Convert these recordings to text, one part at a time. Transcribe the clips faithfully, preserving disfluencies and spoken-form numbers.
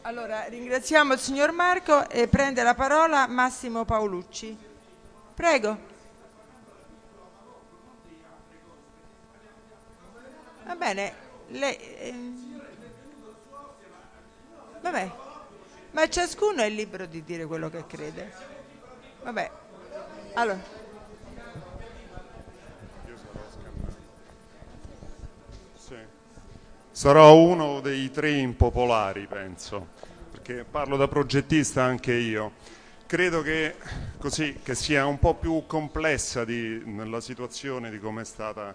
Allora, ringraziamo il signor Marco e prende la parola Massimo Paolucci. Prego. Va bene, lei, ehm, vabbè, ma ciascuno è libero di dire quello che crede. Vabbè, allora, Sì. Sarò uno dei tre impopolari, penso, perché parlo da progettista anche io. Credo che, così, che sia un po' più complessa di, nella situazione di come è stata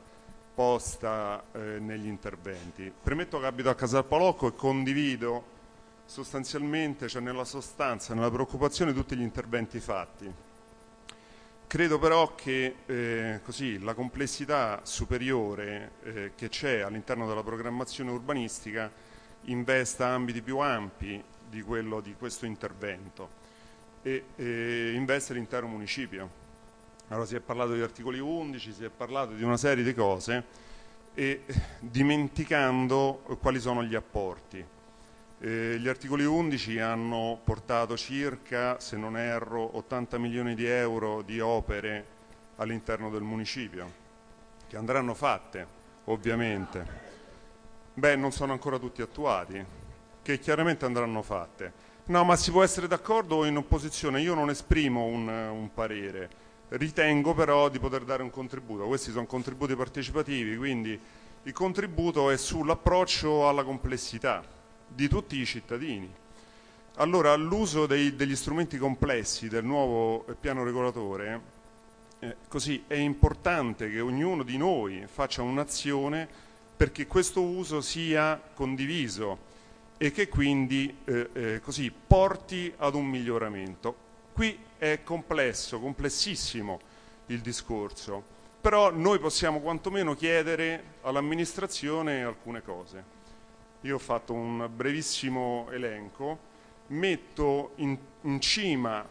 posta eh, negli interventi. Premetto che abito a Casal Palocco e condivido sostanzialmente, cioè nella sostanza, nella preoccupazione, tutti gli interventi fatti. Credo però che eh, così, la complessità superiore eh, che c'è all'interno della programmazione urbanistica investa ambiti più ampi di quello di questo intervento e eh, investe l'intero municipio. Allora si è parlato di articoli undici, si è parlato di una serie di cose e dimenticando quali sono gli apporti. Eh, gli articoli undici hanno portato circa, se non erro, ottanta milioni di euro di opere all'interno del municipio, che andranno fatte, ovviamente. Beh, non sono ancora tutti attuati, che chiaramente andranno fatte. No, ma si può essere d'accordo o in opposizione, io non esprimo un, un parere, ritengo però di poter dare un contributo. Questi sono contributi partecipativi, quindi il contributo è sull'approccio alla complessità di tutti i cittadini. Allora, l'uso dei, degli strumenti complessi del nuovo piano regolatore, eh, così è importante che ognuno di noi faccia un'azione perché questo uso sia condiviso e che quindi eh, eh, così porti ad un miglioramento. Qui è complesso, complessissimo il discorso, però noi possiamo quantomeno chiedere all'amministrazione alcune cose. Io ho fatto un brevissimo elenco, metto in, in cima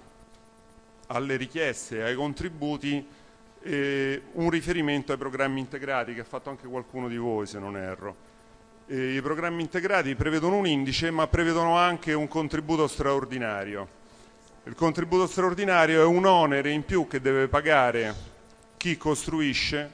alle richieste e ai contributi eh, un riferimento ai programmi integrati che ha fatto anche qualcuno di voi, se non erro. Eh, I programmi integrati prevedono un indice ma prevedono anche un contributo straordinario. Il contributo straordinario è un onere in più che deve pagare chi costruisce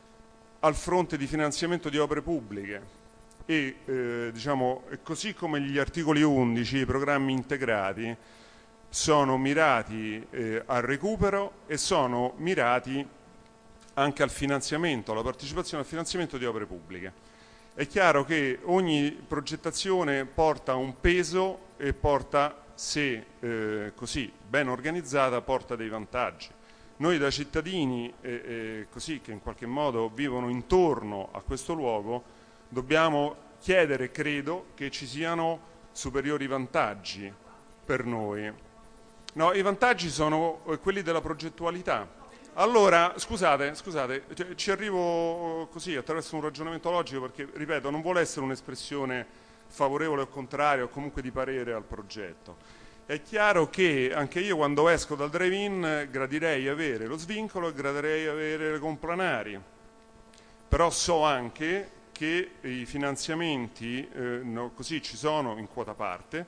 al fronte di finanziamento di opere pubbliche. E eh, diciamo, così come gli articoli undici, i programmi integrati, sono mirati eh, al recupero e sono mirati anche al finanziamento, alla partecipazione al finanziamento di opere pubbliche. È chiaro che ogni progettazione porta un peso e porta, se eh, così ben organizzata, porta dei vantaggi. Noi da cittadini eh, eh, così, che in qualche modo vivono intorno a questo luogo, dobbiamo chiedere, credo, che ci siano superiori vantaggi per noi. No, i vantaggi sono quelli della progettualità. Allora, scusate, scusate, ci arrivo così attraverso un ragionamento logico perché, ripeto, non vuole essere un'espressione favorevole o contraria o comunque di parere al progetto. È chiaro che anche io quando esco dal drive-in gradirei avere lo svincolo e gradirei avere le complanari, però so anche che i finanziamenti eh, no, così ci sono in quota parte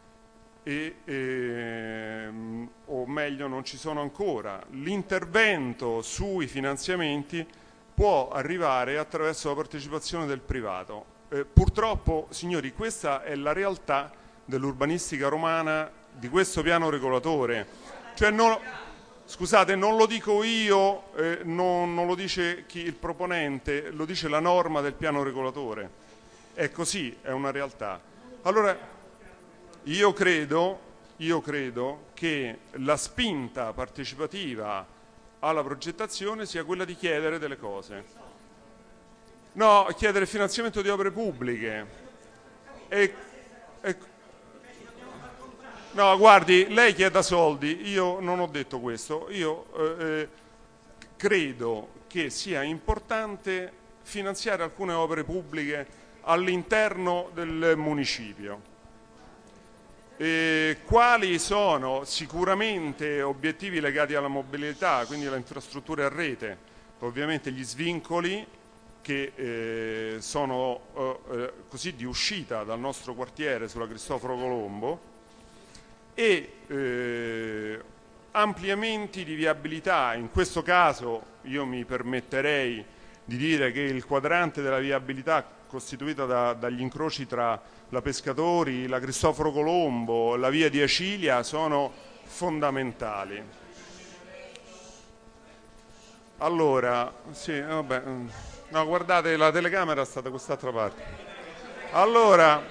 e, ehm, o meglio non ci sono ancora. L'intervento sui finanziamenti può arrivare attraverso la partecipazione del privato. Eh, purtroppo, signori, questa è la realtà dell'urbanistica romana, di questo piano regolatore. Cioè non, scusate, non lo dico io, eh, non, non lo dice chi, il proponente, lo dice la norma del piano regolatore. È così, è una realtà. Allora, io credo, io credo che la spinta partecipativa alla progettazione sia quella di chiedere delle cose. No, chiedere finanziamento di opere pubbliche. E, e, no, guardi, lei chieda soldi, io non ho detto questo. Io eh, credo che sia importante finanziare alcune opere pubbliche all'interno del municipio. E quali sono? Sicuramente obiettivi legati alla mobilità, quindi alle infrastrutture a rete, ovviamente gli svincoli che eh, sono eh, così di uscita dal nostro quartiere sulla Cristoforo Colombo e eh, ampliamenti di viabilità. In questo caso io mi permetterei di dire che il quadrante della viabilità costituito da, dagli incroci tra la Pescatori, la Cristoforo Colombo, la via di Acilia sono fondamentali. Allora, sì, vabbè, no, guardate, la telecamera sta da quest'altra parte. Allora,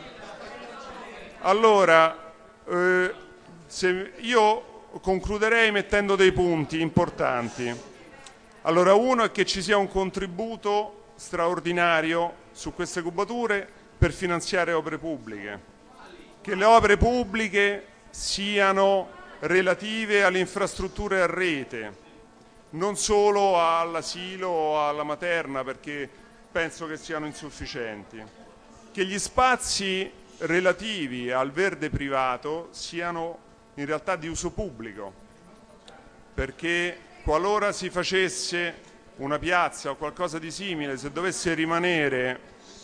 allora eh, se io concluderei mettendo dei punti importanti. Allora, uno è che ci sia un contributo straordinario su queste cubature per finanziare opere pubbliche, che le opere pubbliche siano relative alle infrastrutture a rete, non solo all'asilo o alla materna, perché penso che siano insufficienti, che gli spazi relativi al verde privato siano in realtà di uso pubblico, perché qualora si facesse una piazza o qualcosa di simile, se dovesse rimanere,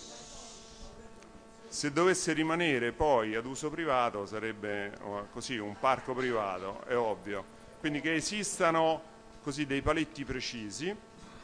se dovesse rimanere poi ad uso privato, sarebbe così un parco privato, è ovvio. Quindi che esistano così dei paletti precisi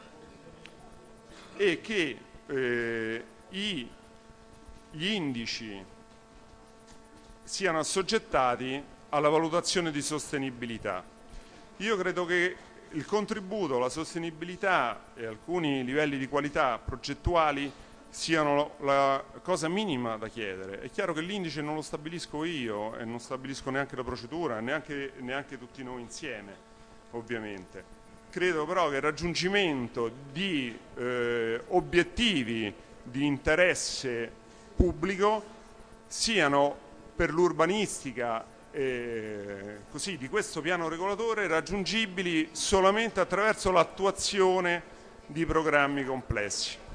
e che eh, i, gli indici siano assoggettati alla valutazione di sostenibilità. Io credo che il contributo, la sostenibilità e alcuni livelli di qualità progettuali siano la cosa minima da chiedere. È chiaro che l'indice non lo stabilisco io e non stabilisco neanche la procedura, neanche, neanche tutti noi insieme, ovviamente. Credo però che il raggiungimento di eh, obiettivi di interesse pubblico siano per l'urbanistica eh, così, di questo piano regolatore raggiungibili solamente attraverso l'attuazione di programmi complessi.